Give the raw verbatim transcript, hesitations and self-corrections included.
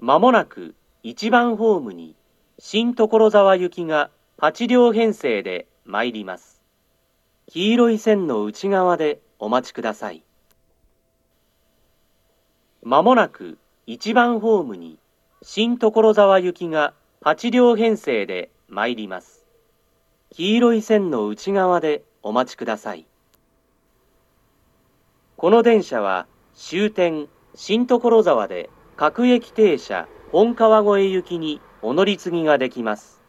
まもなくいちばんホームに新所沢行きがはちりょう編成で参ります。黄色い線の内側でお待ちください。まもなくいちばんホームに新所沢行きがはちりょう編成で参ります。黄色い線の内側でお待ちください。この電車は終点新所沢で各駅停車本川越行きにお乗り継ぎができます。